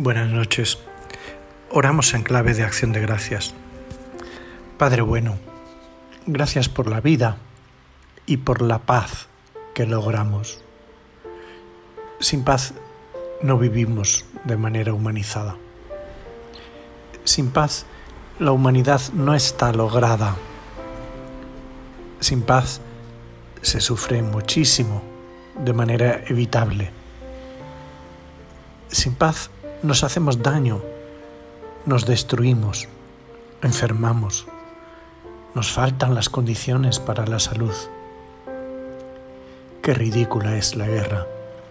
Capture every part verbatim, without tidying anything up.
Buenas noches. Oramos en clave de acción de gracias. Padre bueno, gracias por la vida y por la paz que logramos. Sin paz no vivimos de manera humanizada. Sin paz la humanidad no está lograda. Sin paz se sufre muchísimo de manera evitable. Sin paz nos hacemos daño, nos destruimos, enfermamos, nos faltan las condiciones para la salud. Qué ridícula es la guerra.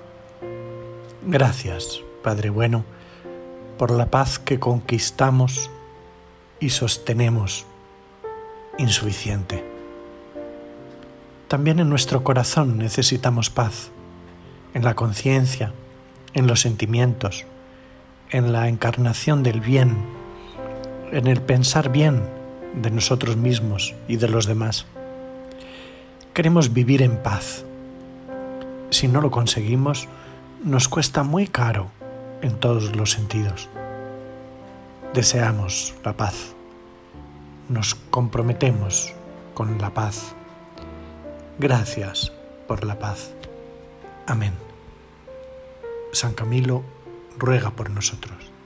Gracias, Padre bueno, por la paz que conquistamos y sostenemos, insuficiente. También en nuestro corazón necesitamos paz, en la conciencia, en los sentimientos, en la encarnación del bien, en el pensar bien de nosotros mismos y de los demás. Queremos vivir en paz. Si no lo conseguimos, nos cuesta muy caro en todos los sentidos. Deseamos la paz. Nos comprometemos con la paz. Gracias por la paz. Amén. San Camilo ruega por nosotros.